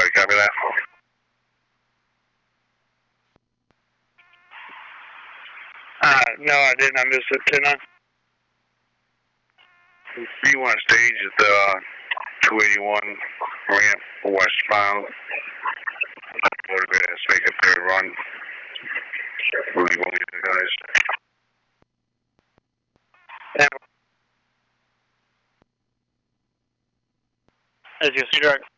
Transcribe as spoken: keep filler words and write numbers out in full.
Charlie, copy that. Uh, no, I didn't. I missed it, didn't I? You want to stage at the uh, two eighty-one ramp westbound. Motivated to make a third run. We'll leave all the guys. Yeah. As you see, direct.